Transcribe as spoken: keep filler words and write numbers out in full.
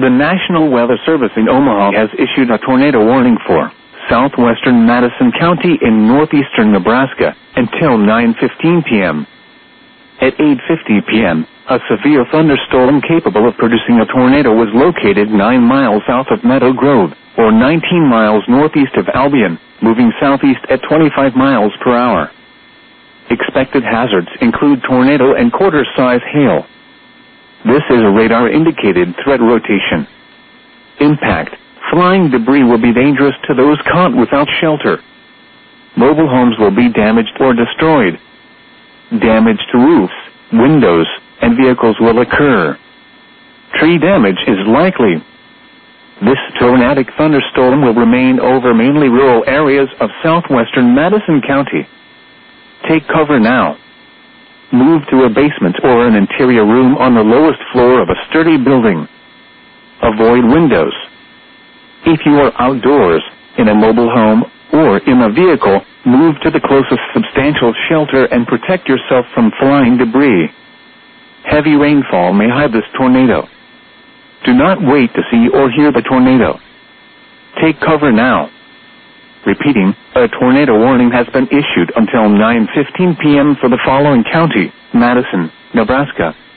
The National Weather Service in Omaha has issued a tornado warning for southwestern Madison County in northeastern Nebraska until nine fifteen p.m. At eight fifty p.m., a severe thunderstorm capable of producing a tornado was located nine miles south of Meadow Grove, or nineteen miles northeast of Albion, moving southeast at twenty-five miles per hour. Expected hazards include tornado and quarter-size hail. This is a radar-indicated threat rotation. Impact. Flying debris will be dangerous to those caught without shelter. Mobile homes will be damaged or destroyed. Damage to roofs, windows, and vehicles will occur. Tree damage is likely. This tornadic thunderstorm will remain over mainly rural areas of southwestern Madison County. Take cover now. Move to a basement or an interior room on the lowest floor of a sturdy building. Avoid windows. If you are outdoors, in a mobile home, or in a vehicle, move to the closest substantial shelter and protect yourself from flying debris. Heavy rainfall may hide this tornado. Do not wait to see or hear the tornado. Take cover now. Repeating, a tornado warning has been issued until nine fifteen p.m. for the following county: Madison, Nebraska,